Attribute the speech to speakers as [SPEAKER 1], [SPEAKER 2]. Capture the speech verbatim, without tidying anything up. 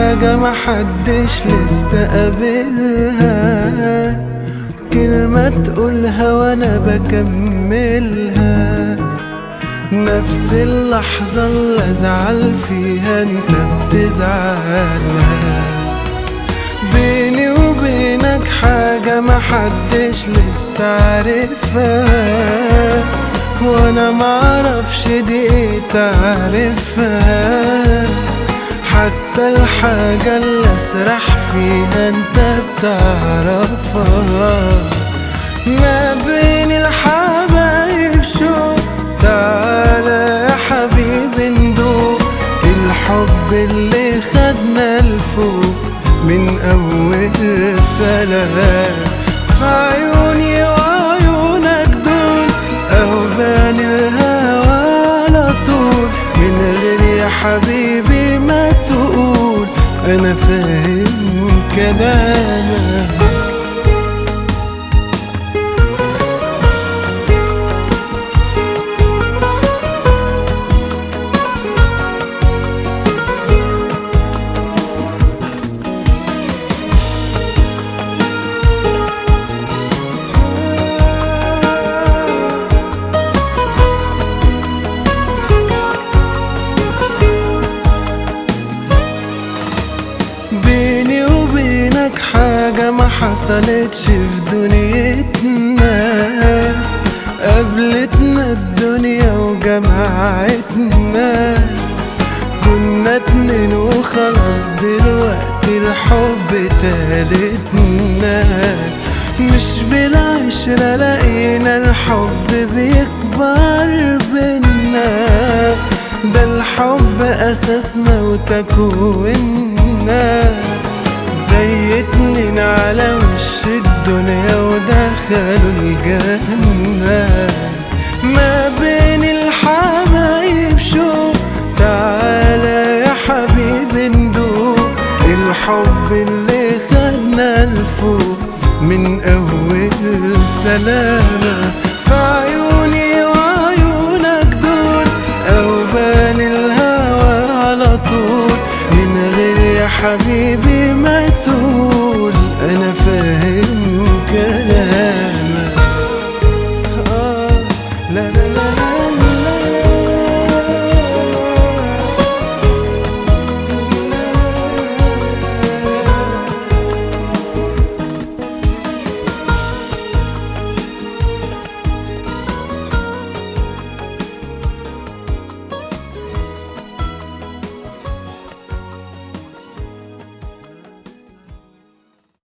[SPEAKER 1] حاجة محدش لسه قابلها، كلمة تقولها وانا بكملها، نفس اللحظة اللي ازعل فيها انت بتزعلها. بيني وبينك حاجة محدش لسه عارفها، وانا معرفش دي ايه تعرفها، حتى الحاجة اللي اسرح فيها انت بتعرفها. ما بين الحبايب شو تعالى يا حبيبي ندوق الحب اللي خدنا لفوق من اول سلام. في عيوني وعيونك دول أوبان الهوى على طول، من غير يا حبيبي ما تقول أنا فاهم كلامك. بيني وبينك حاجة ما حصلتش في دنيتنا، قابلتنا الدنيا وجمعتنا، كنا اتنين وخلاص دلوقتي الحب تالتنا. مش بالعشرة لقينا الحب بيكبر بينا، ده الحب أساسنا وتكويننا، زي اتنين على وش الدنيا ودخلوا الجنة. ما بين الحبايب شو تعالى يا حبيبي ندوق الحب اللي خدنا لفوق من أول سلامة. في عيوني وعيونك دول أوبان الهوى على طول، من غير يا حبيبي